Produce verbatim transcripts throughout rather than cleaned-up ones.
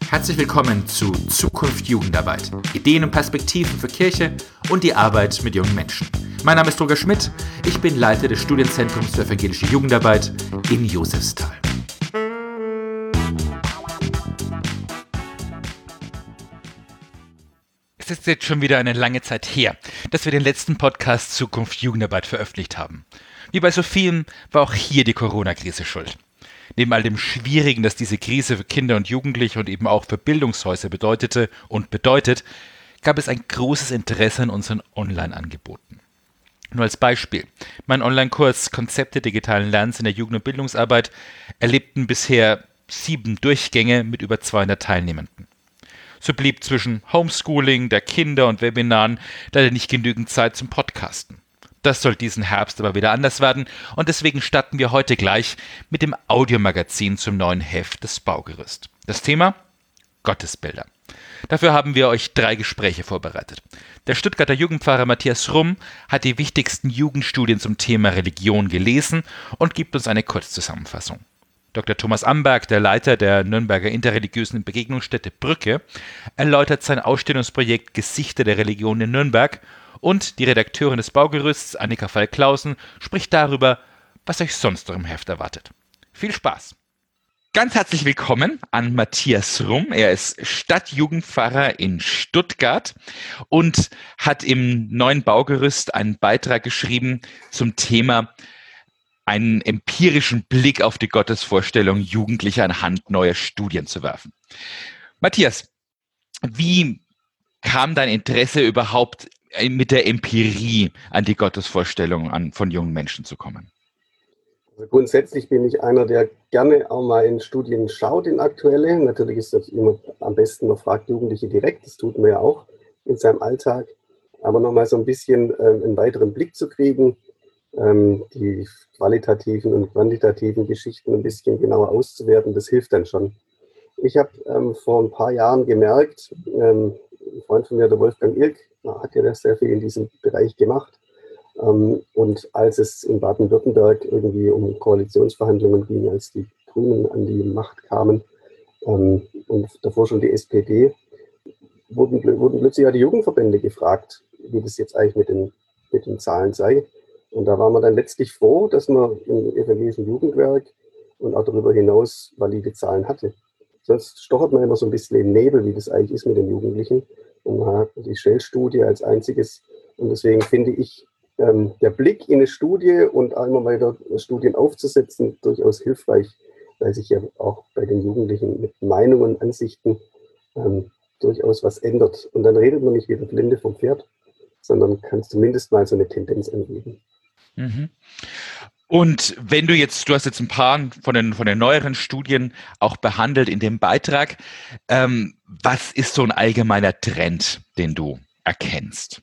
Herzlich willkommen zu Zukunft Jugendarbeit. Ideen und Perspektiven für Kirche und die Arbeit mit jungen Menschen. Mein Name ist Roger Schmidt, ich bin Leiter des Studienzentrums für evangelische Jugendarbeit in Josefsthal. Es ist jetzt schon wieder eine lange Zeit her, dass wir den letzten Podcast Zukunft Jugendarbeit veröffentlicht haben. Wie bei so vielen war auch hier die Corona-Krise schuld. Neben all dem Schwierigen, das diese Krise für Kinder und Jugendliche und eben auch für Bildungshäuser bedeutete und bedeutet, gab es ein großes Interesse an unseren Online-Angeboten. Nur als Beispiel: Mein Online-Kurs Konzepte digitalen Lernens in der Jugend- und Bildungsarbeit erlebten bisher sieben Durchgänge mit über zweihundert Teilnehmenden. So blieb zwischen Homeschooling, der Kinder und Webinaren leider nicht genügend Zeit zum Podcasten. Das soll diesen Herbst aber wieder anders werden und deswegen starten wir heute gleich mit dem Audiomagazin zum neuen Heft des Baugerüst. Das Thema: Gottesbilder. Dafür haben wir euch drei Gespräche vorbereitet. Der Stuttgarter Jugendpfarrer Matthias Rumm hat die wichtigsten Jugendstudien zum Thema Religion gelesen und gibt uns eine Kurzzusammenfassung. Doktor Thomas Amberg, der Leiter der Nürnberger interreligiösen Begegnungsstätte Brücke, erläutert sein Ausstellungsprojekt Gesichter der Religion in Nürnberg, und die Redakteurin des Baugerüsts, Annika Falk-Clausen, spricht darüber, was euch sonst noch im Heft erwartet. Viel Spaß! Ganz herzlich willkommen an Matthias Rumm. Er ist Stadtjugendpfarrer in Stuttgart und hat im neuen Baugerüst einen Beitrag geschrieben zum Thema einen empirischen Blick auf die Gottesvorstellung Jugendlicher anhand neuer Studien zu werfen. Matthias, wie kam dein Interesse überhaupt mit der Empirie an die Gottesvorstellung an, von jungen Menschen zu kommen? Also grundsätzlich bin ich einer, der gerne auch mal in Studien schaut, in aktuelle. Natürlich ist das immer am besten, man fragt Jugendliche direkt, das tut man ja auch in seinem Alltag. Aber nochmal so ein bisschen ähm, einen weiteren Blick zu kriegen, ähm, die qualitativen und quantitativen Geschichten ein bisschen genauer auszuwerten, das hilft dann schon. Ich habe ähm, vor ein paar Jahren gemerkt, ähm, ein Freund von mir, der Wolfgang Irk, hat ja sehr viel in diesem Bereich gemacht. Und als es in Baden-Württemberg irgendwie um Koalitionsverhandlungen ging, als die Grünen an die Macht kamen und davor schon die S P D, wurden, wurden plötzlich auch die Jugendverbände gefragt, wie das jetzt eigentlich mit den, mit den Zahlen sei. Und da waren wir dann letztlich froh, dass man im evangelischen Jugendwerk und auch darüber hinaus valide Zahlen hatte. Sonst stochert man immer so ein bisschen im Nebel, wie das eigentlich ist mit den Jugendlichen. Und man hat die Shell-Studie als einziges. Und deswegen finde ich, ähm, der Blick in eine Studie und auch immer weiter Studien aufzusetzen, durchaus hilfreich, weil sich ja auch bei den Jugendlichen mit Meinungen und Ansichten ähm, durchaus was ändert. Und dann redet man nicht wie der Blinde vom Pferd, sondern kann zumindest mal so eine Tendenz angeben. Mhm. Und wenn du jetzt, du hast jetzt ein paar von den, von den neueren Studien auch behandelt in dem Beitrag, ähm, was ist so ein allgemeiner Trend, den du erkennst?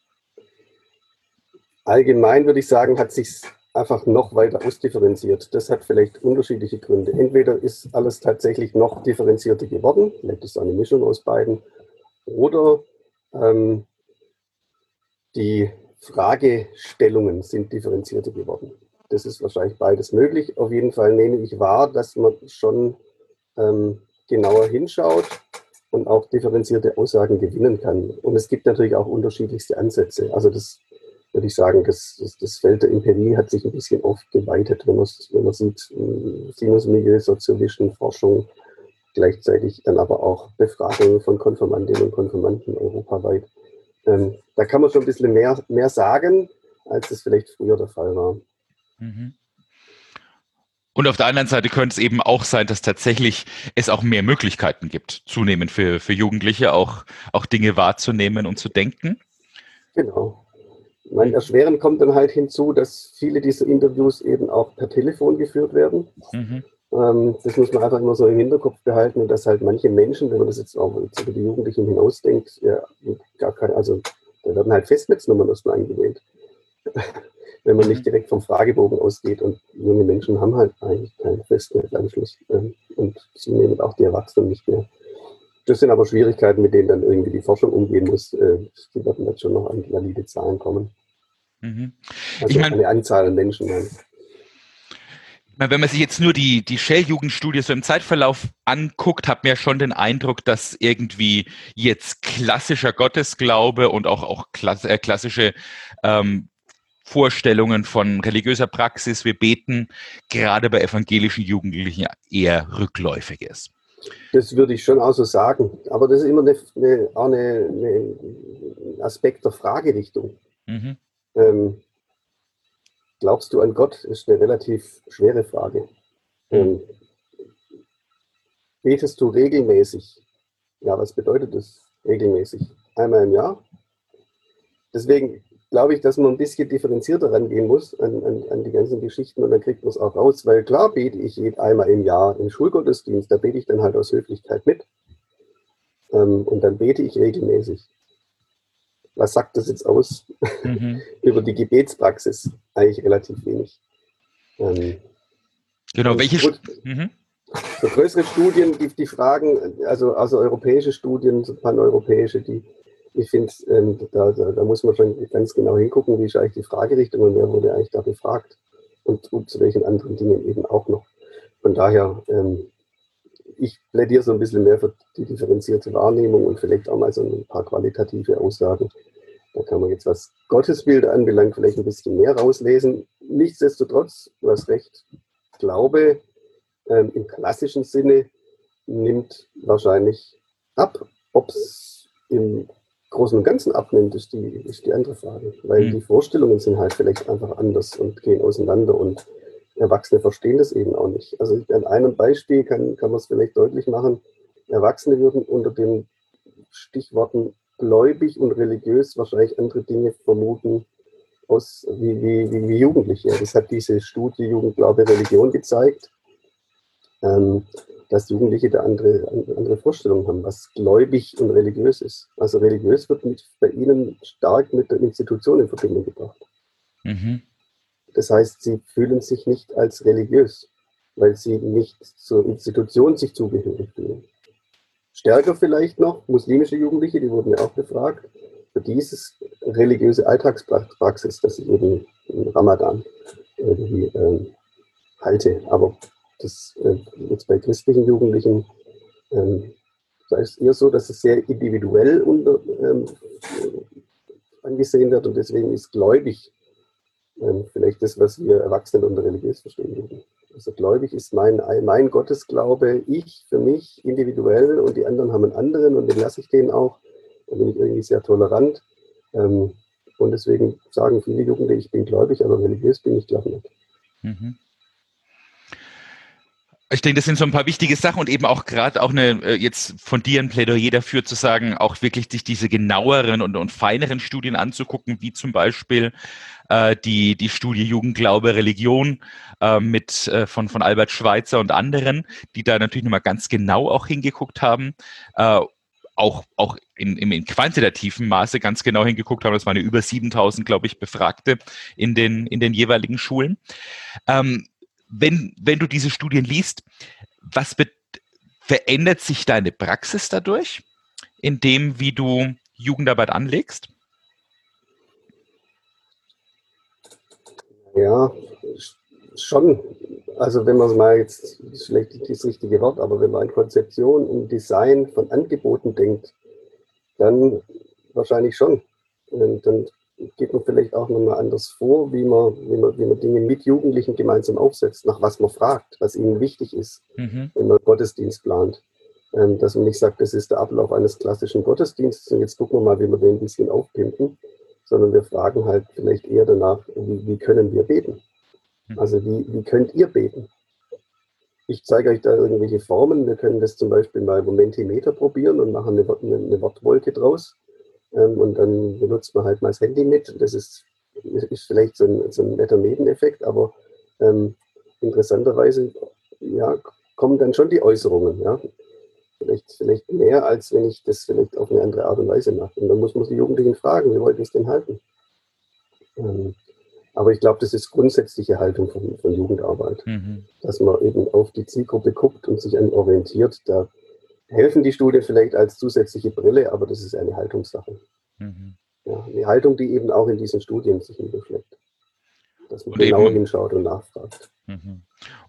Allgemein würde ich sagen, hat sich einfach noch weiter ausdifferenziert. Das hat vielleicht unterschiedliche Gründe. Entweder ist alles tatsächlich noch differenzierter geworden, vielleicht ist es eine Mischung aus beiden, oder ähm, die Fragestellungen sind differenzierter geworden. Das ist wahrscheinlich beides möglich. Auf jeden Fall nehme ich wahr, dass man schon ähm, genauer hinschaut und auch differenzierte Aussagen gewinnen kann. Und es gibt natürlich auch unterschiedlichste Ansätze. Also das würde ich sagen, das, das, das Feld der Empirie hat sich ein bisschen aufgeweitet, wenn man, wenn man sieht, Sinusmilieu, Soziologischen, Forschung, gleichzeitig dann aber auch Befragungen von Konfirmandinnen und Konfirmanden europaweit. Ähm, da kann man schon ein bisschen mehr, mehr sagen, als es vielleicht früher der Fall war. Und auf der anderen Seite könnte es eben auch sein, dass tatsächlich es auch mehr Möglichkeiten gibt, zunehmend für, für Jugendliche auch, auch Dinge wahrzunehmen und zu denken. Genau. Mein Erschwerend kommt dann halt hinzu, dass viele dieser Interviews eben auch per Telefon geführt werden. Mhm. Ähm, das muss man einfach immer so im Hinterkopf behalten, und dass halt manche Menschen, wenn man das jetzt auch über die Jugendlichen hinausdenkt, ja, gar kein, also da werden halt Festnetznummern erstmal eingewählt. Wenn man nicht direkt vom Fragebogen ausgeht, und junge Menschen haben halt eigentlich keinen Festnetzanschluss ähm, und zunehmend auch die Erwachsenen nicht mehr. Das sind aber Schwierigkeiten, mit denen dann irgendwie die Forschung umgehen muss. Äh, die werden jetzt schon noch an valide Zahlen kommen. Mhm. Also ich mein, eine Anzahl an Menschen. Ja. Wenn man sich jetzt nur die, die Shell-Jugendstudie so im Zeitverlauf anguckt, hat man ja schon den Eindruck, dass irgendwie jetzt klassischer Gottesglaube und auch, auch klass, äh, klassische ähm, Vorstellungen von religiöser Praxis, wir beten, gerade bei evangelischen Jugendlichen eher rückläufig ist. Das würde ich schon auch so sagen. Aber das ist immer eine, eine, auch eine, eine Aspekt der Fragerichtung. Mhm. Ähm, glaubst du an Gott, ist eine relativ schwere Frage. Mhm. Ähm, betest du regelmäßig? Ja, was bedeutet das regelmäßig? Einmal im Jahr? Deswegen glaube ich, dass man ein bisschen differenzierter rangehen muss an, an, an die ganzen Geschichten und dann kriegt man es auch raus, weil klar bete ich einmal im Jahr im Schulgottesdienst, da bete ich dann halt aus Höflichkeit mit ähm, und dann bete ich regelmäßig. Was sagt das jetzt aus mhm. über die Gebetspraxis? Eigentlich relativ wenig. Ähm, genau, welche... St mhm. So größere Studien, die, die fragen, also, also europäische Studien, paneuropäische, die ich finde, ähm, da, da, da muss man schon ganz genau hingucken, wie ist eigentlich die Fragerichtung und wer wurde eigentlich da befragt und, und zu welchen anderen Dingen eben auch noch. Von daher, ähm, ich plädiere so ein bisschen mehr für die differenzierte Wahrnehmung und vielleicht auch mal so ein paar qualitative Aussagen. Da kann man jetzt, was Gottesbilder anbelangt, vielleicht ein bisschen mehr rauslesen. Nichtsdestotrotz, du hast recht, Glaube ähm, im klassischen Sinne nimmt wahrscheinlich ab. Ob es im Großen und Ganzen abnimmt, ist die, ist die andere Frage. Weil mhm. die Vorstellungen sind halt vielleicht einfach anders und gehen auseinander und Erwachsene verstehen das eben auch nicht. Also an einem Beispiel kann, kann man es vielleicht deutlich machen. Erwachsene würden unter den Stichworten gläubig und religiös wahrscheinlich andere Dinge vermuten aus, wie, wie, wie, wie Jugendliche. Das hat diese Studie Jugendglaube, Religion gezeigt, ähm, dass Jugendliche da andere, andere Vorstellungen haben, was gläubig und religiös ist. Also religiös wird mit, bei ihnen stark mit der Institution in Verbindung gebracht. Mhm. Das heißt, sie fühlen sich nicht als religiös, weil sie nicht zur Institution sich zugehörig fühlen. Stärker vielleicht noch muslimische Jugendliche, die wurden ja auch befragt, für dieses religiöse Alltagspraxis, das ich eben im Ramadan irgendwie ähm, halte. Aber das äh, jetzt bei christlichen Jugendlichen ähm, da ist eher so, dass es sehr individuell unter, ähm, angesehen wird und deswegen ist gläubig ähm, vielleicht das, was wir Erwachsene unter religiös verstehen würden. Also gläubig ist mein, mein Gottesglaube, ich für mich individuell und die anderen haben einen anderen und den lasse ich denen auch. Da bin ich irgendwie sehr tolerant. Ähm, und deswegen sagen viele Jugendliche, ich bin gläubig, aber religiös bin ich, glaube ich, nicht. Mhm. Ich denke, das sind so ein paar wichtige Sachen und eben auch gerade auch eine, äh, jetzt von dir ein Plädoyer dafür zu sagen, auch wirklich sich diese genaueren und, und feineren Studien anzugucken, wie zum Beispiel äh, die, die Studie Jugendglaube, Religion äh, mit, äh, von, von Albert Schweitzer und anderen, die da natürlich nochmal ganz genau auch hingeguckt haben, äh, auch, auch in, in, in quantitativen Maße ganz genau hingeguckt haben. Das waren ja über siebentausend, glaube ich, Befragte in den, in den jeweiligen Schulen. Ähm, Wenn, wenn du diese Studien liest, was be- verändert sich deine Praxis dadurch, in dem, wie du Jugendarbeit anlegst? Ja, schon. Also wenn man es mal jetzt, das ist vielleicht nicht das richtige Wort, aber wenn man an Konzeption und Design von Angeboten denkt, dann wahrscheinlich schon. Und dann geht man vielleicht auch nochmal anders vor, wie man, wie, man, wie man Dinge mit Jugendlichen gemeinsam aufsetzt, nach was man fragt, was ihnen wichtig ist, mhm. wenn man Gottesdienst plant. Ähm, dass man nicht sagt, das ist der Ablauf eines klassischen Gottesdienstes und jetzt gucken wir mal, wie wir den ein bisschen aufpimpen, sondern wir fragen halt vielleicht eher danach, wie, wie können wir beten? Also wie, wie könnt ihr beten? Ich zeige euch da irgendwelche Formen. Wir können das zum Beispiel mal über Mentimeter probieren und machen eine, eine, eine Wortwolke draus. Ähm, und dann benutzt man halt mal das Handy mit. Das ist, ist vielleicht so ein, so ein netter Nebeneffekt, aber ähm, interessanterweise ja, kommen dann schon die Äußerungen. Ja? Vielleicht, vielleicht mehr, als wenn ich das vielleicht auf eine andere Art und Weise mache. Und dann muss man die Jugendlichen fragen, wie wollt ihr es denn halten? Ähm, aber ich glaube, das ist grundsätzliche Haltung von, von Jugendarbeit, mhm. dass man eben auf die Zielgruppe guckt und sich an orientiert. Da helfen die Studien vielleicht als zusätzliche Brille, aber das ist eine Haltungssache. Mhm. Ja, eine Haltung, die eben auch in diesen Studien sich niederschlägt. Dass man und genauer hinschaut und nachfragt. Mhm.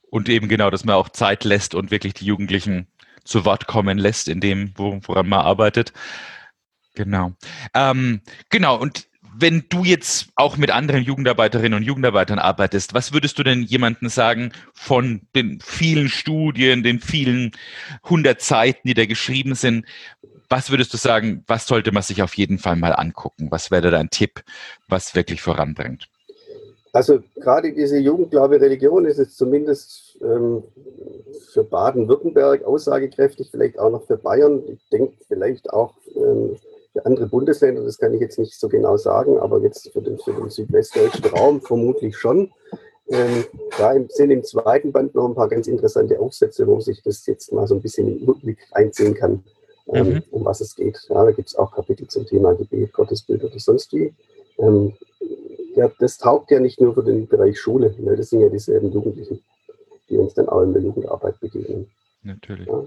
Und eben genau, dass man auch Zeit lässt und wirklich die Jugendlichen zu Wort kommen lässt in dem, woran man arbeitet. Genau. Ähm, genau, und wenn du jetzt auch mit anderen Jugendarbeiterinnen und Jugendarbeitern arbeitest, was würdest du denn jemandem sagen von den vielen Studien, den vielen hundert Seiten, die da geschrieben sind? Was würdest du sagen, was sollte man sich auf jeden Fall mal angucken? Was wäre dein Tipp, was wirklich voranbringt? Also gerade diese Jugendglaube Religion ist jetzt zumindest ähm, für Baden-Württemberg aussagekräftig, vielleicht auch noch für Bayern. Ich denke vielleicht auch ähm, für andere Bundesländer, das kann ich jetzt nicht so genau sagen, aber jetzt für den, für den südwestdeutschen Raum vermutlich schon. Ähm, da sind im zweiten Band noch ein paar ganz interessante Aufsätze, wo sich das jetzt mal so ein bisschen im Rückblick einziehen kann, ähm, mhm. um was es geht. Ja, da gibt es auch Kapitel zum Thema Gebet, Gottesbild oder sonst wie. Ähm, ja, das taugt ja nicht nur für den Bereich Schule, ne? Das sind ja dieselben Jugendlichen, die uns dann auch in der Jugendarbeit begegnen. Natürlich. Ja.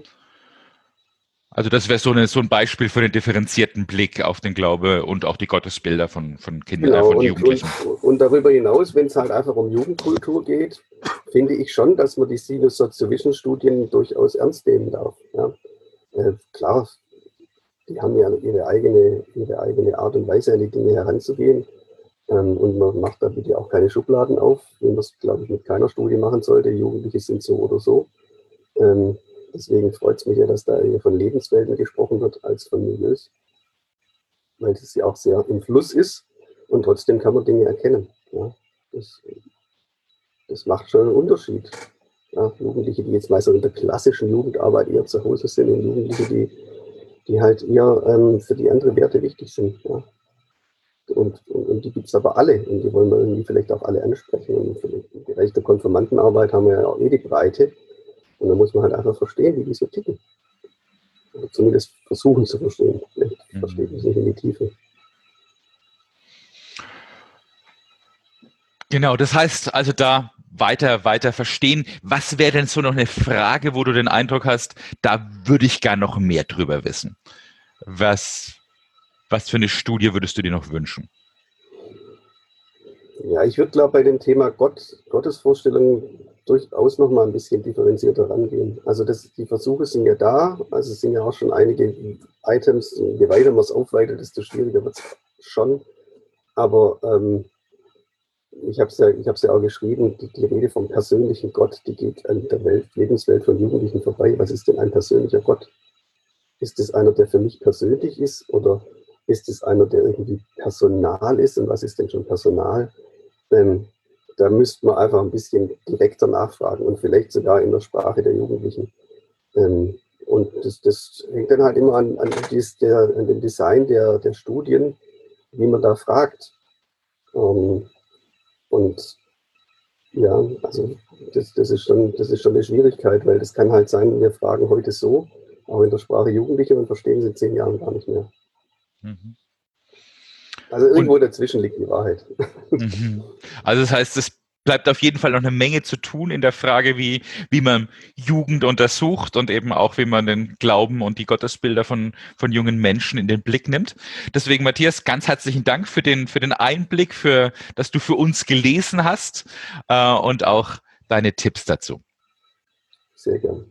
Also das wäre so, eine, so ein Beispiel für den differenzierten Blick auf den Glaube und auch die Gottesbilder von, von Kindern, genau, äh, von und, Jugendlichen. Und, und darüber hinaus, wenn es halt einfach um Jugendkultur geht, finde ich schon, dass man die Sinus-Socio-Vision-Studien durchaus ernst nehmen darf. Ja. Äh, klar, die haben ja ihre eigene, ihre eigene Art und Weise, an die Dinge heranzugehen. Ähm, und man macht da bitte auch keine Schubladen auf, wie man es, glaube ich, mit keiner Studie machen sollte. Jugendliche sind so oder so. Ähm, Deswegen freut es mich ja, dass da eher von Lebenswelten gesprochen wird als von Milieus, weil das ja auch sehr im Fluss ist und trotzdem kann man Dinge erkennen. Ja, das, das macht schon einen Unterschied. Ja, Jugendliche, die jetzt mal so in der klassischen Jugendarbeit eher zu Hause sind und Jugendliche, die, die halt eher ähm, für die anderen Werte wichtig sind. Ja. Und, und, und die gibt es aber alle und die wollen wir irgendwie vielleicht auch alle ansprechen. Und im Bereich der Konfirmandenarbeit haben wir ja auch eh die Breite. Und dann muss man halt einfach verstehen, wie die so ticken. Oder zumindest versuchen zu verstehen. Vielleicht mhm. versteht man es nicht in die Tiefe. Genau, das heißt also da weiter, weiter verstehen. Was wäre denn so noch eine Frage, wo du den Eindruck hast, da würde ich gar noch mehr drüber wissen? Was, was für eine Studie würdest du dir noch wünschen? Ja, ich würde, glaube bei dem Thema Gott, Gottesvorstellung durchaus noch mal ein bisschen differenzierter rangehen. Also das, die Versuche sind ja da, also es sind ja auch schon einige Items, je weiter man es aufweitet, desto schwieriger wird es schon. Aber ähm, ich habe es ja, ich habe es ja auch geschrieben, die, die Rede vom persönlichen Gott, die geht an der Welt, Lebenswelt von Jugendlichen vorbei. Was ist denn ein persönlicher Gott? Ist es einer, der für mich persönlich ist, oder ist es einer, der irgendwie personal ist? Und was ist denn schon Personal? Ähm, da müsste man einfach ein bisschen direkter nachfragen und vielleicht sogar in der Sprache der Jugendlichen. Ähm, und das, das hängt dann halt immer an, an, dies, der, an dem Design der, der Studien, wie man da fragt. Ähm, und ja, also das, das, ist schon, das ist schon eine Schwierigkeit, weil das kann halt sein, wir fragen heute so, auch in der Sprache Jugendliche, und verstehen sie in zehn Jahren gar nicht mehr. Mhm. Also irgendwo und, dazwischen liegt die Wahrheit. Also das heißt, es bleibt auf jeden Fall noch eine Menge zu tun in der Frage, wie, wie man Jugend untersucht und eben auch, wie man den Glauben und die Gottesbilder von, von jungen Menschen in den Blick nimmt. Deswegen, Matthias, ganz herzlichen Dank für den, für den Einblick, für, dass du für uns gelesen hast äh, und auch deine Tipps dazu. Sehr gerne.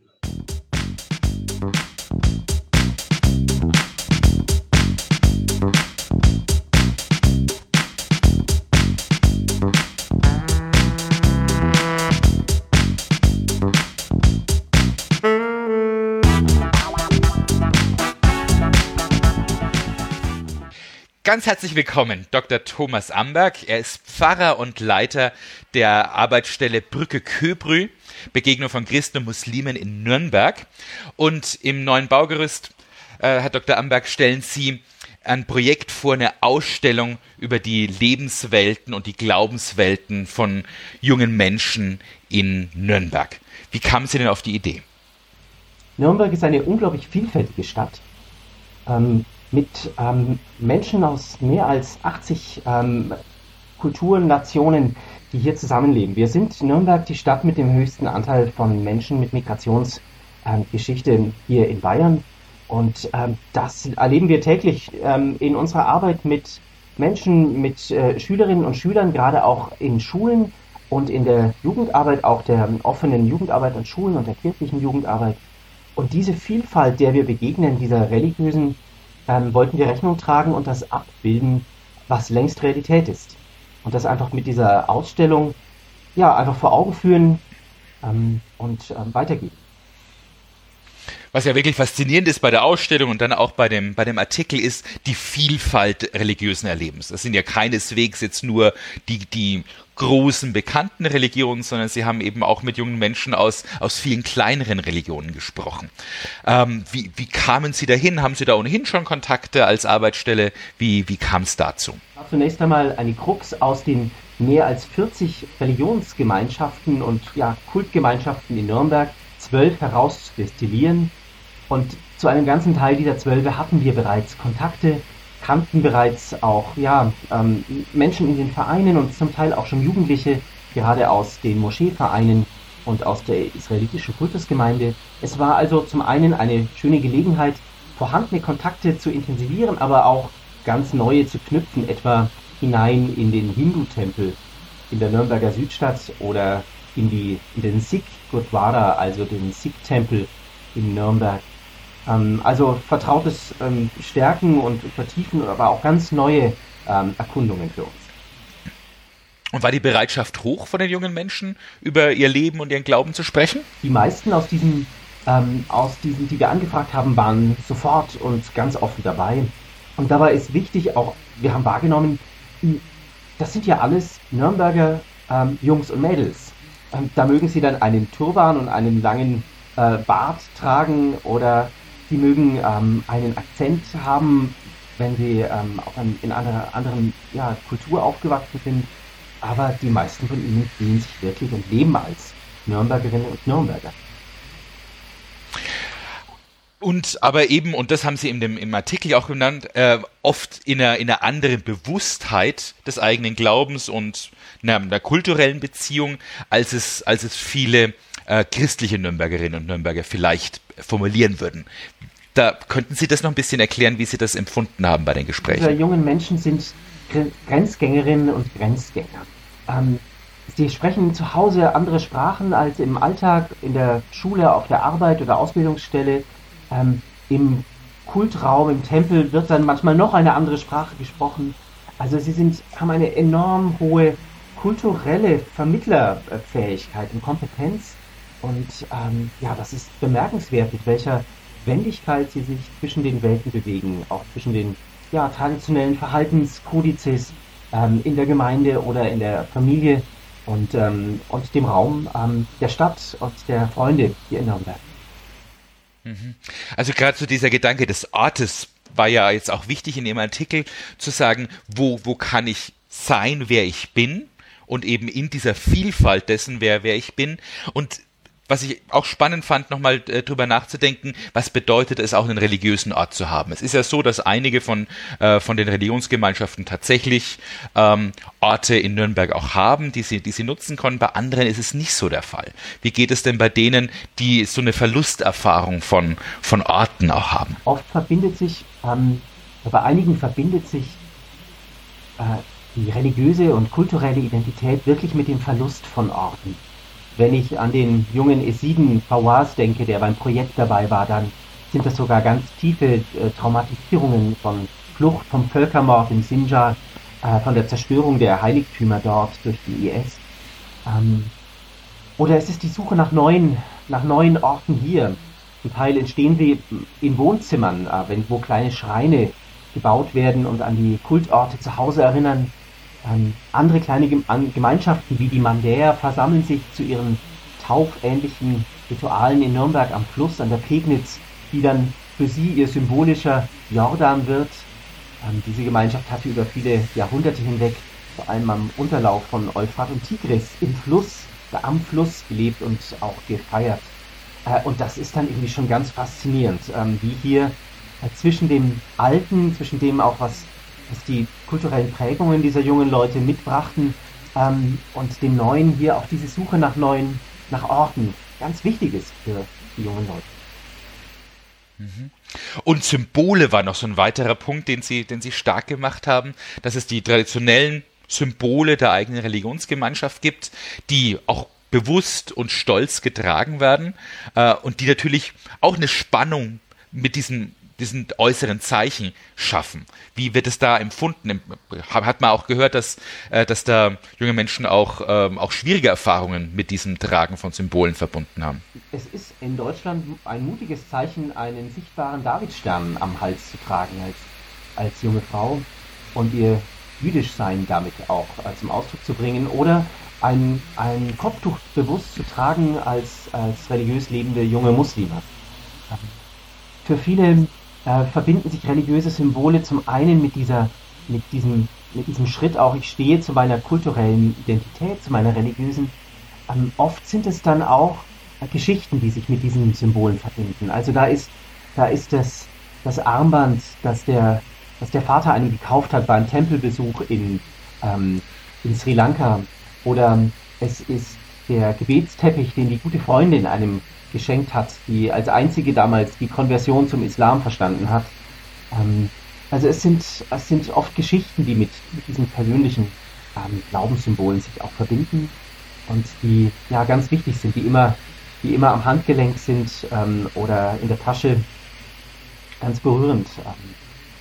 Ganz herzlich willkommen, Doktor Thomas Amberg. Er ist Pfarrer und Leiter der Arbeitsstelle Brücke Köbrü, Begegnung von Christen und Muslimen in Nürnberg. Und im neuen Baugerüst, äh, Herr Doktor Amberg, stellen Sie ein Projekt vor, eine Ausstellung über die Lebenswelten und die Glaubenswelten von jungen Menschen in Nürnberg. Wie kamen Sie denn auf die Idee? Nürnberg ist eine unglaublich vielfältige Stadt. Ähm, mit ähm, Menschen aus mehr als achtzig ähm, Kulturen, Nationen, die hier zusammenleben. Wir sind Nürnberg die Stadt mit dem höchsten Anteil von Menschen mit Migrationsgeschichte ähm, hier in Bayern. Und ähm, das erleben wir täglich ähm, in unserer Arbeit mit Menschen, mit äh, Schülerinnen und Schülern, gerade auch in Schulen und in der Jugendarbeit, auch der offenen Jugendarbeit an Schulen und der kirchlichen Jugendarbeit. Und diese Vielfalt, der wir begegnen, dieser religiösen, ähm, wollten wir Rechnung tragen und das abbilden, was längst Realität ist. Und das einfach mit dieser Ausstellung, ja, einfach vor Augen führen ähm, und ähm, weitergeben. Was ja wirklich faszinierend ist bei der Ausstellung und dann auch bei dem, bei dem Artikel ist die Vielfalt religiösen Erlebens. Das sind ja keineswegs jetzt nur die, die großen bekannten Religionen, sondern sie haben eben auch mit jungen Menschen aus, aus vielen kleineren Religionen gesprochen. Ähm, wie, wie kamen Sie dahin? Haben Sie da ohnehin schon Kontakte als Arbeitsstelle? Wie, wie kam es dazu? Zunächst einmal eine Krux aus den mehr als vierzig Religionsgemeinschaften und ja, Kultgemeinschaften in Nürnberg, zwölf herauszudestillieren. Und zu einem ganzen Teil dieser Zwölfe hatten wir bereits Kontakte, kannten bereits auch ja, ähm, Menschen in den Vereinen und zum Teil auch schon Jugendliche, gerade aus den Moscheevereinen und aus der israelitischen Kultusgemeinde. Es war also zum einen eine schöne Gelegenheit, vorhandene Kontakte zu intensivieren, aber auch ganz neue zu knüpfen, etwa hinein in den Hindu-Tempel in der Nürnberger Südstadt oder in, die, in den Sikh Gurdwara, also den Sikh-Tempel in Nürnberg. Ähm, also vertrautes ähm, Stärken und Vertiefen, aber auch ganz neue ähm, Erkundungen für uns. Und war die Bereitschaft hoch von den jungen Menschen, über ihr Leben und ihren Glauben zu sprechen? Die meisten aus diesen, ähm, aus diesen, die wir angefragt haben, waren sofort und ganz offen dabei. Und dabei ist wichtig, auch wir haben wahrgenommen, das sind ja alles Nürnberger ähm, Jungs und Mädels. Ähm, da mögen sie dann einen Turban und einen langen äh, Bart tragen oder sie mögen ähm, einen Akzent haben, wenn sie ähm, auch an, in einer anderen ja, Kultur aufgewachsen sind. Aber die meisten von ihnen fühlen sich wirklich und leben als Nürnbergerinnen und Nürnberger. Und aber eben, und das haben Sie in dem, im Artikel auch genannt, äh, oft in einer, in einer anderen Bewusstheit des eigenen Glaubens und einer, einer kulturellen Beziehung, als es, als es viele äh, christliche Nürnbergerinnen und Nürnberger vielleicht formulieren würden. Da könnten Sie das noch ein bisschen erklären, wie Sie das empfunden haben bei den Gesprächen? Unsere jungen Menschen sind Grenzgängerinnen und Grenzgänger. Ähm, sie sprechen zu Hause andere Sprachen als im Alltag, in der Schule, auf der Arbeit oder Ausbildungsstelle. Ähm, Im Kultraum, im Tempel wird dann manchmal noch eine andere Sprache gesprochen. Also sie sind, haben eine enorm hohe kulturelle Vermittlerfähigkeit und Kompetenz. Und ähm, ja, das ist bemerkenswert, mit welcher Wendigkeit sie sich zwischen den Welten bewegen, auch zwischen den ja, traditionellen Verhaltenskodizes ähm, in der Gemeinde oder in der Familie und, ähm, und dem Raum ähm, der Stadt und der Freunde hier in Nürnberg. Also gerade so dieser Gedanke des Ortes war ja jetzt auch wichtig in Ihrem Artikel, zu sagen, wo, wo kann ich sein, wer ich bin und eben in dieser Vielfalt dessen, wer, wer ich bin. Und was ich auch spannend fand, nochmal äh, drüber nachzudenken, was bedeutet es auch, einen religiösen Ort zu haben. Es ist ja so, dass einige von, äh, von den Religionsgemeinschaften tatsächlich ähm, Orte in Nürnberg auch haben, die sie, die sie nutzen können. Bei anderen ist es nicht so der Fall. Wie geht es denn bei denen, die so eine Verlusterfahrung von, von Orten auch haben? Oft verbindet sich, ähm, bei einigen verbindet sich äh, die religiöse und kulturelle Identität wirklich mit dem Verlust von Orten. Wenn ich an den jungen Esiden Fawaz denke, der beim Projekt dabei war, dann sind das sogar ganz tiefe äh, Traumatisierungen von Flucht, vom Völkermord im Sinjar, äh, von der Zerstörung der Heiligtümer dort durch die I S. Ähm, oder es ist die Suche nach neuen, nach neuen Orten hier. Zum Teil entstehen sie in Wohnzimmern, äh, wenn, wo kleine Schreine gebaut werden und an die Kultorte zu Hause erinnern. Ähm, andere kleine Gemeinschaften wie die Mandäer versammeln sich zu ihren taufähnlichen Ritualen in Nürnberg am Fluss an der Pegnitz, die dann für sie ihr symbolischer Jordan wird. Ähm, diese Gemeinschaft hatte über viele Jahrhunderte hinweg vor allem am Unterlauf von Euphrat und Tigris im Fluss, am Fluss gelebt und auch gefeiert. Äh, und das ist dann irgendwie schon ganz faszinierend, ähm, wie hier äh, zwischen dem Alten, zwischen dem auch was was die kulturellen Prägungen dieser jungen Leute mitbrachten ähm, und dem Neuen hier auch diese Suche nach neuen, nach Orten ganz wichtig ist für die jungen Leute. Und Symbole war noch so ein weiterer Punkt, den Sie, den Sie stark gemacht haben, dass es die traditionellen Symbole der eigenen Religionsgemeinschaft gibt, die auch bewusst und stolz getragen werden äh, und die natürlich auch eine Spannung mit diesen, diesen äußeren Zeichen schaffen. Wie wird es da empfunden? Hat man auch gehört, dass, äh, dass da junge Menschen auch, ähm, auch schwierige Erfahrungen mit diesem Tragen von Symbolen verbunden haben? Es ist in Deutschland ein mutiges Zeichen, einen sichtbaren Davidstern am Hals zu tragen als, als junge Frau und ihr Jüdischsein damit auch äh, zum Ausdruck zu bringen oder ein, ein Kopftuch bewusst zu tragen als, als religiös lebende junge Muslime. Ähm, für viele äh, verbinden sich religiöse Symbole zum einen mit dieser, mit diesem, mit diesem Schritt auch, ich stehe zu meiner kulturellen Identität, zu meiner religiösen. Ähm, oft sind es dann auch äh, Geschichten, die sich mit diesen Symbolen verbinden. Also da ist, da ist das, das Armband, das der das der Vater an ihm gekauft hat beim Tempelbesuch in, ähm, in Sri Lanka. Oder es ist der Gebetsteppich, den die gute Freundin einem geschenkt hat, die als einzige damals die Konversion zum Islam verstanden hat. Ähm, also es sind, es sind oft Geschichten, die mit, mit diesen persönlichen ähm, Glaubenssymbolen sich auch verbinden und die ja ganz wichtig sind, die immer, die immer am Handgelenk sind ähm, oder in der Tasche, ganz berührend. Ähm,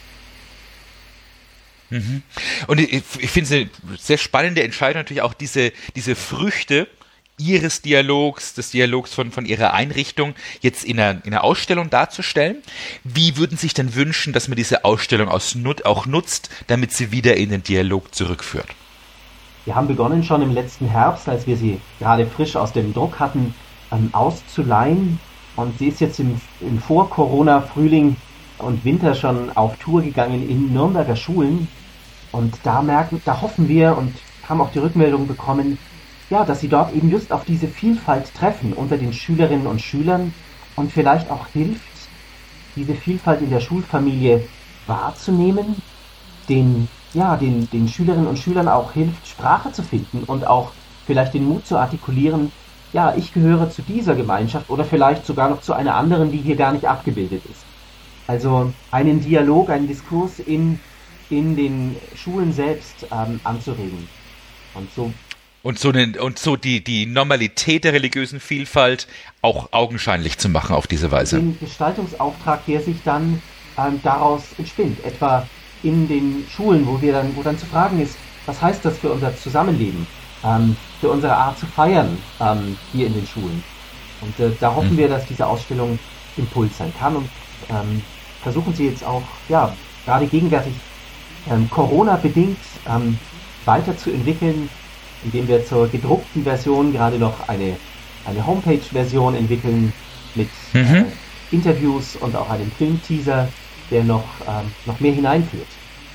Mhm. Und ich, ich finde es eine sehr spannende Entscheidung, natürlich auch diese, diese Früchte ihres Dialogs, des Dialogs von, von ihrer Einrichtung jetzt in einer, in einer Ausstellung darzustellen. Wie würden Sie sich denn wünschen, dass man diese Ausstellung aus, auch nutzt, damit sie wieder in den Dialog zurückführt? Wir haben begonnen schon im letzten Herbst, als wir sie gerade frisch aus dem Druck hatten, ähm, auszuleihen. Und sie ist jetzt im, im Vor-Corona-Frühling und Winter schon auf Tour gegangen in Nürnberger Schulen. Und da merken, da hoffen wir und haben auch die Rückmeldung bekommen, ja, dass sie dort eben just auf diese Vielfalt treffen unter den Schülerinnen und Schülern und vielleicht auch hilft, diese Vielfalt in der Schulfamilie wahrzunehmen, den, ja, den, den Schülerinnen und Schülern auch hilft, Sprache zu finden und auch vielleicht den Mut zu artikulieren, ja, ich gehöre zu dieser Gemeinschaft oder vielleicht sogar noch zu einer anderen, die hier gar nicht abgebildet ist. Also einen Dialog, einen Diskurs in in den Schulen selbst ähm, anzuregen. Und so, und so, eine, und so die, die Normalität der religiösen Vielfalt auch augenscheinlich zu machen auf diese Weise. Den Gestaltungsauftrag, der sich dann ähm, daraus entspinnt, etwa in den Schulen, wo wir dann, wo dann zu fragen ist, was heißt das für unser Zusammenleben, ähm, für unsere Art zu feiern ähm, hier in den Schulen. Und äh, da hoffen mhm. wir, dass diese Ausstellung Impuls sein kann und ähm, versuchen sie jetzt auch, ja, gerade gegenwärtig Ähm, Corona-bedingt ähm, weiterzuentwickeln, indem wir zur gedruckten Version gerade noch eine, eine Homepage-Version entwickeln mit mhm. äh, Interviews und auch einem Film-Teaser, der noch, ähm, noch mehr hineinführt.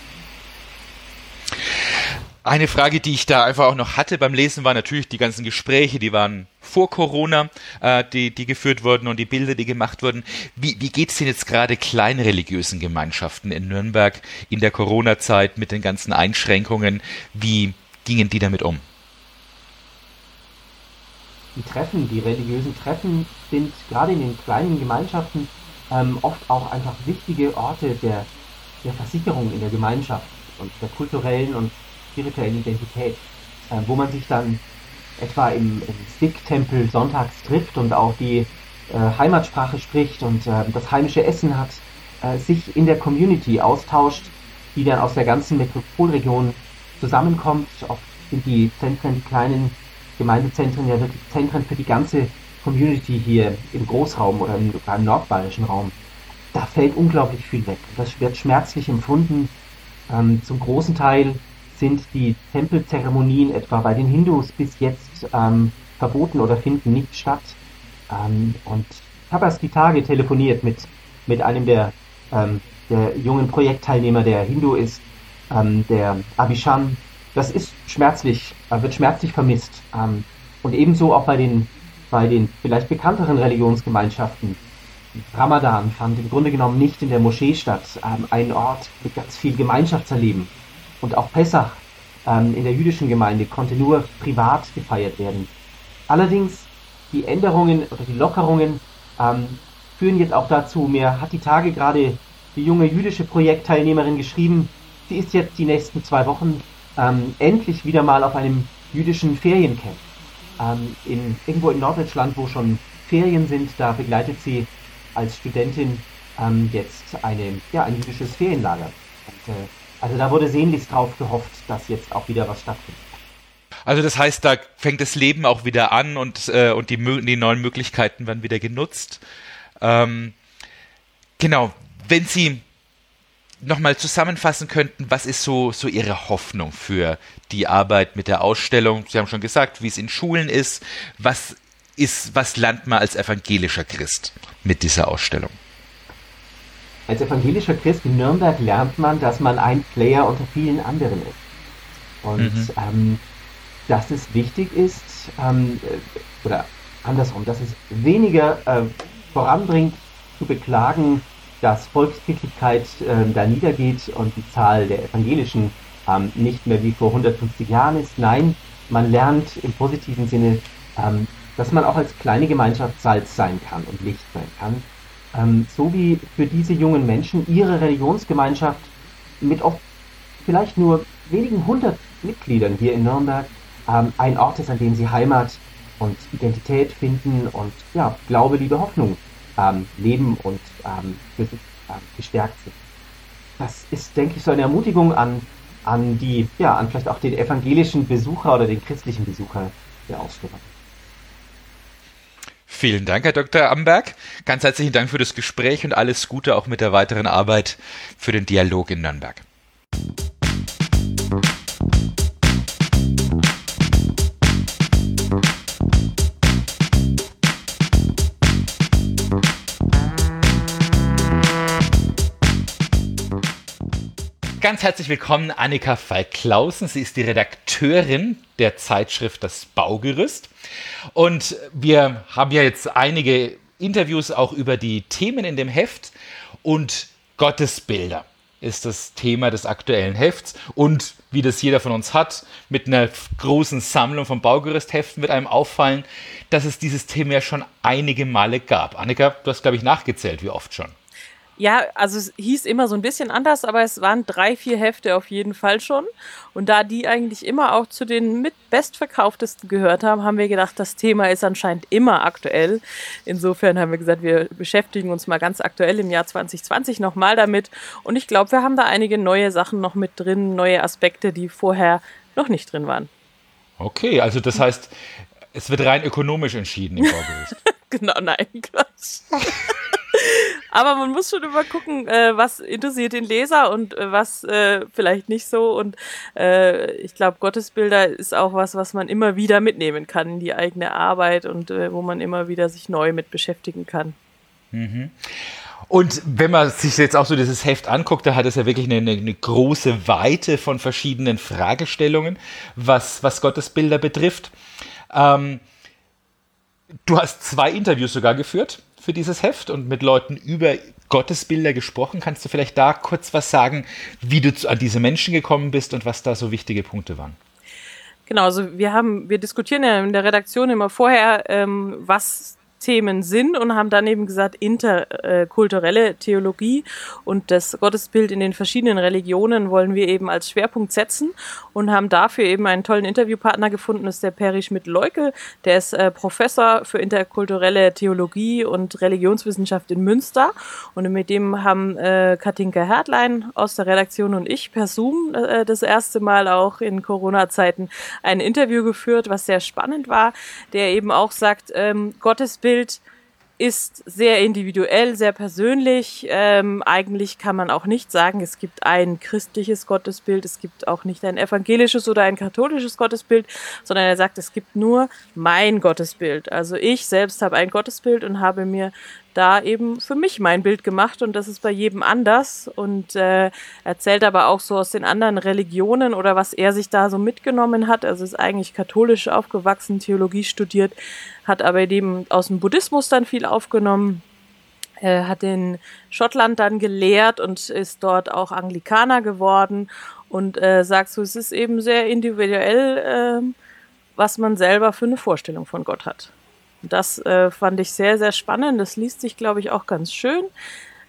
Eine Frage, die ich da einfach auch noch hatte beim Lesen, war natürlich die ganzen Gespräche, die waren vor Corona, äh, die, die geführt wurden und die Bilder, die gemacht wurden. Wie, wie geht es denn jetzt gerade kleinen religiösen Gemeinschaften in Nürnberg in der Corona-Zeit mit den ganzen Einschränkungen? Wie gingen die damit um? Die Treffen, die religiösen Treffen sind gerade in den kleinen Gemeinschaften ähm, oft auch einfach wichtige Orte der, der Versicherung in der Gemeinschaft und der kulturellen und spirituellen Identität, äh, wo man sich dann etwa im, im Sikh-Tempel sonntags trifft und auch die äh, Heimatsprache spricht und äh, das heimische Essen hat, äh, sich in der Community austauscht, die dann aus der ganzen Metropolregion zusammenkommt. Oft sind die Zentren, die kleinen Gemeindezentren ja wirklich Zentren für die ganze Community hier im Großraum oder im, im nordbayerischen Raum. Da fällt unglaublich viel weg. Das wird schmerzlich empfunden. Ähm, zum großen Teil sind die Tempelzeremonien etwa bei den Hindus bis jetzt ähm, verboten oder finden nicht statt. Ähm, und ich habe erst die Tage telefoniert mit, mit einem der, ähm, der jungen Projektteilnehmer, der Hindu ist, ähm, der Abhishan. Das ist schmerzlich, äh, wird schmerzlich vermisst. Ähm, und ebenso auch bei den, bei den vielleicht bekannteren Religionsgemeinschaften. Ramadan fand im Grunde genommen nicht in der Moschee statt, ähm, ein Ort mit ganz viel Gemeinschaftserleben. Und auch Pessach ähm, in der jüdischen Gemeinde konnte nur privat gefeiert werden. Allerdings die Änderungen oder die Lockerungen ähm, führen jetzt auch dazu, mir hat die Tage gerade die junge jüdische Projektteilnehmerin geschrieben, sie ist jetzt die nächsten zwei Wochen ähm, endlich wieder mal auf einem jüdischen Feriencamp. Ähm, in, irgendwo in Norddeutschland, wo schon Ferien sind, da begleitet sie als Studentin ähm, jetzt eine, ja, ein jüdisches Ferienlager. Und, äh, also da wurde sehnlichst drauf gehofft, dass jetzt auch wieder was stattfindet. Also das heißt, da fängt das Leben auch wieder an und, äh, und die, die neuen Möglichkeiten werden wieder genutzt. Ähm, genau, wenn Sie nochmal zusammenfassen könnten, was ist so, so Ihre Hoffnung für die Arbeit mit der Ausstellung? Sie haben schon gesagt, wie es in Schulen ist. Was ist, was lernt man als evangelischer Christ mit dieser Ausstellung? Als evangelischer Christ in Nürnberg lernt man, dass man ein Player unter vielen anderen ist. Und mhm. ähm, dass es wichtig ist, ähm, oder andersrum, dass es weniger äh, voranbringt, zu beklagen, dass Volkskirchlichkeit äh, da niedergeht und die Zahl der Evangelischen ähm, nicht mehr wie vor hundertfünfzig Jahren ist. Nein, man lernt im positiven Sinne, ähm, dass man auch als kleine Gemeinschaft Salz sein kann und Licht sein kann. Ähm, so wie für diese jungen Menschen ihre Religionsgemeinschaft mit oft vielleicht nur wenigen hundert Mitgliedern hier in Nürnberg ähm, ein Ort ist, an dem sie Heimat und Identität finden und ja, Glaube, Liebe, Hoffnung ähm, leben und ähm, für sich ähm, gestärkt sind. Das ist, denke ich, so eine Ermutigung an, an die, ja, an vielleicht auch den evangelischen Besucher oder den christlichen Besucher der Ausstellung. Vielen Dank, Herr Doktor Amberg. Ganz herzlichen Dank für das Gespräch und alles Gute auch mit der weiteren Arbeit für den Dialog in Nürnberg. Ganz herzlich willkommen, Annika Falk-Clausen. Sie ist die Redakteurin der Zeitschrift Das Baugerüst. Und wir haben ja jetzt einige Interviews auch über die Themen in dem Heft. Und Gottesbilder ist das Thema des aktuellen Hefts. Und wie das jeder von uns hat, mit einer großen Sammlung von Baugerüstheften wird einem auffallen, dass es dieses Thema ja schon einige Male gab. Annika, du hast, glaube ich, nachgezählt, wie oft schon. Ja, also es hieß immer so ein bisschen anders, aber es waren drei, vier Hefte auf jeden Fall schon. Und da die eigentlich immer auch zu den mit bestverkauftesten gehört haben, haben wir gedacht, das Thema ist anscheinend immer aktuell. Insofern haben wir gesagt, wir beschäftigen uns mal ganz aktuell im Jahr zwanzig zwanzig nochmal damit. Und ich glaube, wir haben da einige neue Sachen noch mit drin, neue Aspekte, die vorher noch nicht drin waren. Okay, also das heißt, es wird rein ökonomisch entschieden im Baugerüst. Genau, nein, Quatsch. Aber man muss schon immer gucken, äh, was interessiert den Leser und äh, was äh, vielleicht nicht so. Und äh, ich glaube, Gottesbilder ist auch was, was man immer wieder mitnehmen kann in die eigene Arbeit und äh, wo man immer wieder sich neu mit beschäftigen kann. Mhm. Und wenn man sich jetzt auch so dieses Heft anguckt, da hat es ja wirklich eine, eine große Weite von verschiedenen Fragestellungen, was, was Gottesbilder betrifft. Ähm, du hast zwei Interviews sogar geführt für dieses Heft und mit Leuten über Gottesbilder gesprochen. Kannst du vielleicht da kurz was sagen, wie du an diese Menschen gekommen bist und was da so wichtige Punkte waren? Genau, also wir haben, wir diskutieren ja in der Redaktion immer vorher, ähm, was Themen sind und haben dann eben gesagt, interkulturelle Theologie und das Gottesbild in den verschiedenen Religionen wollen wir eben als Schwerpunkt setzen und haben dafür eben einen tollen Interviewpartner gefunden, das ist der Peri Schmidt-Leukel, der ist äh, Professor für interkulturelle Theologie und Religionswissenschaft in Münster und mit dem haben äh, Katinka Hertlein aus der Redaktion und ich per Zoom äh, das erste Mal auch in Corona-Zeiten ein Interview geführt, was sehr spannend war, der eben auch sagt, ähm, Gottesbild ist sehr individuell, sehr persönlich. Ähm, eigentlich kann man auch nicht sagen, es gibt ein christliches Gottesbild, es gibt auch nicht ein evangelisches oder ein katholisches Gottesbild, sondern er sagt, es gibt nur mein Gottesbild. Also ich selbst habe ein Gottesbild und habe mir da eben für mich mein Bild gemacht und das ist bei jedem anders und äh, erzählt aber auch so aus den anderen Religionen oder was er sich da so mitgenommen hat. Also ist eigentlich katholisch aufgewachsen, Theologie studiert, hat aber eben aus dem Buddhismus dann viel aufgenommen, äh, hat in Schottland dann gelehrt und ist dort auch Anglikaner geworden und äh, sagt so, es ist eben sehr individuell, äh, was man selber für eine Vorstellung von Gott hat. Das äh, fand ich sehr, sehr spannend. Das liest sich, glaube ich, auch ganz schön.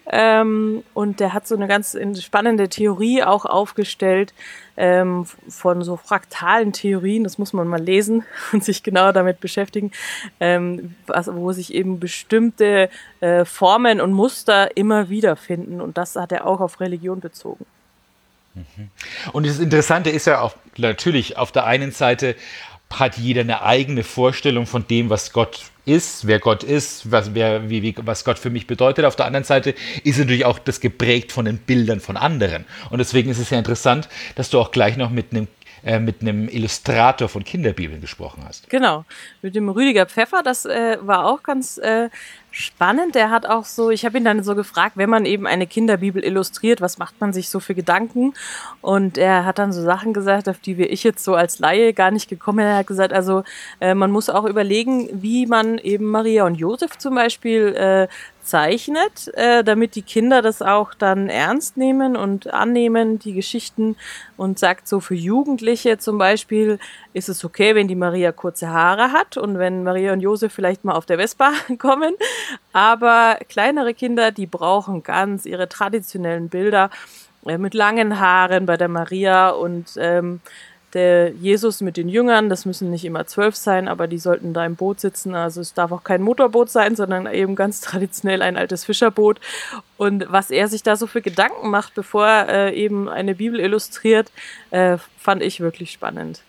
Ähm, und der hat so eine ganz spannende Theorie auch aufgestellt ähm, von so fraktalen Theorien. Das muss man mal lesen und sich genauer damit beschäftigen, ähm, was, wo sich eben bestimmte äh, Formen und Muster immer wiederfinden. Und das hat er auch auf Religion bezogen. Und das Interessante ist ja auch natürlich, auf der einen Seite hat jeder eine eigene Vorstellung von dem, was Gott ist, wer Gott ist, was, wer, wie, wie, was Gott für mich bedeutet. Auf der anderen Seite ist natürlich auch das geprägt von den Bildern von anderen. Und deswegen ist es ja interessant, dass du auch gleich noch mit einem äh, mit einem Illustrator von Kinderbibeln gesprochen hast. Genau, mit dem Rüdiger Pfeffer, das äh, war auch ganz äh, spannend. Der hat auch so, ich habe ihn dann so gefragt, wenn man eben eine Kinderbibel illustriert, was macht man sich so für Gedanken? Und er hat dann so Sachen gesagt, auf die wir ich jetzt so als Laie gar nicht gekommen bin. Er hat gesagt, also äh, man muss auch überlegen, wie man eben Maria und Josef zum Beispiel äh, zeichnet, äh, damit die Kinder das auch dann ernst nehmen und annehmen, die Geschichten, und sagt so, für Jugendliche zum Beispiel ist es okay, wenn die Maria kurze Haare hat und wenn Maria und Josef vielleicht mal auf der Vespa kommen, aber kleinere Kinder, die brauchen ganz ihre traditionellen Bilder äh, mit langen Haaren bei der Maria und ähm, der Jesus mit den Jüngern, das müssen nicht immer zwölf sein, aber die sollten da im Boot sitzen. Also es darf auch kein Motorboot sein, sondern eben ganz traditionell ein altes Fischerboot. Und was er sich da so für Gedanken macht, bevor er äh, eben eine Bibel illustriert, äh, fand ich wirklich spannend.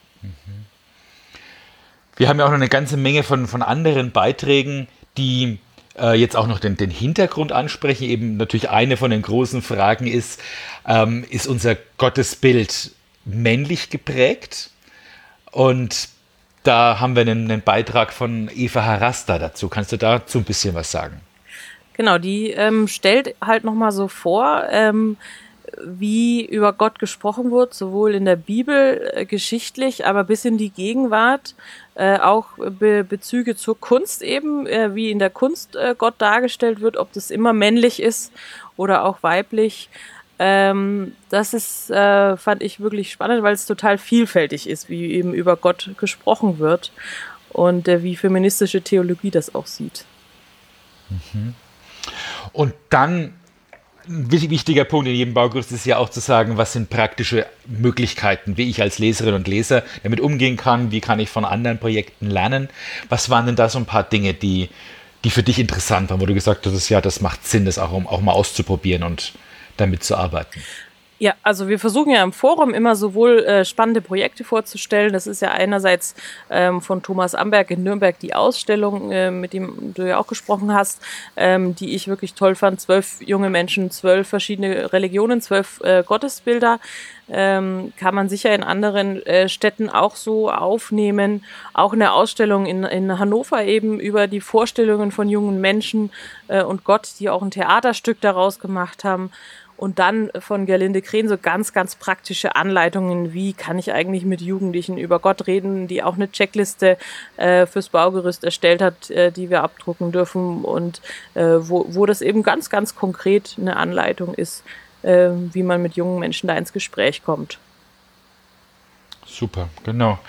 Wir haben ja auch noch eine ganze Menge von, von anderen Beiträgen, die äh, jetzt auch noch den, den Hintergrund ansprechen. Eben natürlich eine von den großen Fragen ist, ähm, ist unser Gottesbild männlich geprägt? Und da haben wir einen, einen Beitrag von Eva Harasta dazu. Kannst du dazu ein bisschen was sagen? Genau, die ähm, stellt halt nochmal so vor, ähm, wie über Gott gesprochen wird, sowohl in der Bibel äh, geschichtlich, aber bis in die Gegenwart, äh, auch Be- Bezüge zur Kunst eben, äh, wie in der Kunst äh, Gott dargestellt wird, ob das immer männlich ist oder auch weiblich. Ähm, das ist, äh, fand ich wirklich spannend, weil es total vielfältig ist, wie eben über Gott gesprochen wird und äh, wie feministische Theologie das auch sieht. Mhm. Und dann, ein wichtiger Punkt in jedem Baukurs ist ja auch zu sagen, was sind praktische Möglichkeiten, wie ich als Leserin und Leser damit umgehen kann, wie kann ich von anderen Projekten lernen. Was waren denn da so ein paar Dinge, die, die für dich interessant waren, wo du gesagt hast, ja, das macht Sinn, das auch, um, auch mal auszuprobieren und damit zu arbeiten? Ja, also wir versuchen ja im Forum immer sowohl äh, spannende Projekte vorzustellen. Das ist ja einerseits ähm, von Thomas Amberg in Nürnberg die Ausstellung, äh, mit dem du ja auch gesprochen hast, ähm, die ich wirklich toll fand. Zwölf junge Menschen, zwölf verschiedene Religionen, zwölf äh, Gottesbilder. Ähm, kann man sicher in anderen äh, Städten auch so aufnehmen. Auch eine Ausstellung in, in Hannover eben über die Vorstellungen von jungen Menschen äh, und Gott, die auch ein Theaterstück daraus gemacht haben. Und dann von Gerlinde Krehn so ganz, ganz praktische Anleitungen, wie kann ich eigentlich mit Jugendlichen über Gott reden, die auch eine Checkliste äh, fürs Baugerüst erstellt hat, äh, die wir abdrucken dürfen und äh, wo, wo das eben ganz, ganz konkret eine Anleitung ist, äh, wie man mit jungen Menschen da ins Gespräch kommt. Super, genau.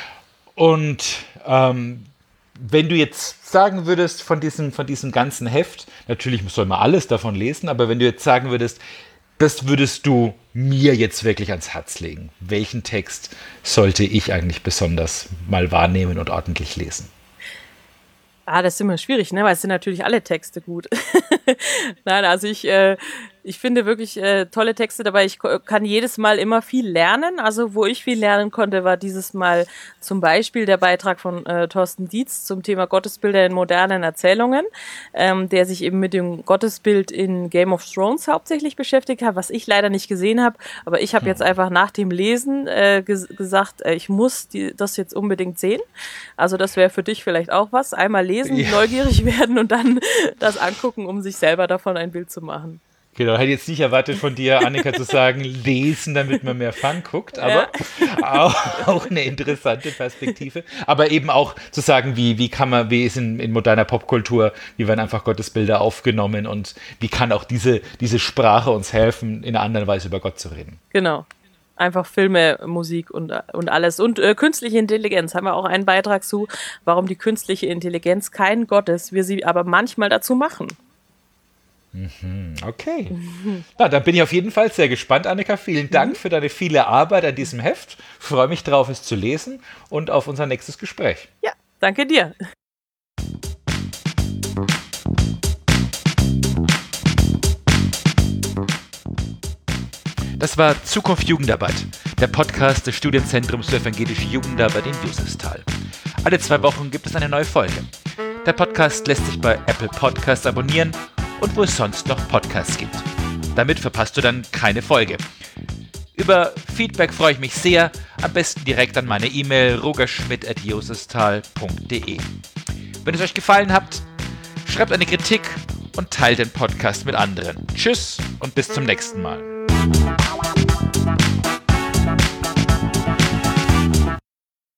Und ähm, wenn du jetzt sagen würdest von diesem, von diesem ganzen Heft, natürlich soll man alles davon lesen, aber wenn du jetzt sagen würdest, das würdest du mir jetzt wirklich ans Herz legen, welchen Text sollte ich eigentlich besonders mal wahrnehmen und ordentlich lesen? Ah, das ist immer schwierig, ne? Weil es sind natürlich alle Texte gut. Nein, also ich, äh, ich finde wirklich äh, tolle Texte dabei. Ich ko- kann jedes Mal immer viel lernen. Also wo ich viel lernen konnte, war dieses Mal zum Beispiel der Beitrag von äh, Thorsten Dietz zum Thema Gottesbilder in modernen Erzählungen, ähm, der sich eben mit dem Gottesbild in Game of Thrones hauptsächlich beschäftigt hat, was ich leider nicht gesehen habe. Aber ich habe jetzt einfach nach dem Lesen äh, ges- gesagt, äh, ich muss die, das jetzt unbedingt sehen. Also das wäre für dich vielleicht auch was. Einmal lesen, ja. Neugierig werden und dann das angucken, um sich selber davon ein Bild zu machen. Genau, hätte jetzt nicht erwartet von dir, Annika, zu sagen, lesen, damit man mehr Fun guckt, aber ja. auch, auch eine interessante Perspektive. Aber eben auch zu sagen, wie, wie kann man, wie ist in, in moderner Popkultur, wie werden einfach Gottesbilder aufgenommen und wie kann auch diese, diese Sprache uns helfen, in einer anderen Weise über Gott zu reden. Genau. Einfach Filme, Musik und, und alles. Und äh, künstliche Intelligenz haben wir auch einen Beitrag zu, warum die künstliche Intelligenz kein Gott ist, wir sie aber manchmal dazu machen. Mhm, okay. Na, dann bin ich auf jeden Fall sehr gespannt, Annika. Vielen Dank für deine viele Arbeit an diesem Heft. Freue mich drauf, es zu lesen und auf unser nächstes Gespräch. Ja, danke dir. Das war Zukunft Jugendarbeit, der Podcast des Studienzentrums für evangelische Jugendarbeit in Josefsthal. Alle zwei Wochen gibt es eine neue Folge. Der Podcast lässt sich bei Apple Podcasts abonnieren und wo es sonst noch Podcasts gibt. Damit verpasst du dann keine Folge. Über Feedback freue ich mich sehr, am besten direkt an meine E-Mail rogerschmidt at josefsthal punkt de. Wenn es euch gefallen hat, schreibt eine Kritik und teilt den Podcast mit anderen. Tschüss und bis zum nächsten Mal.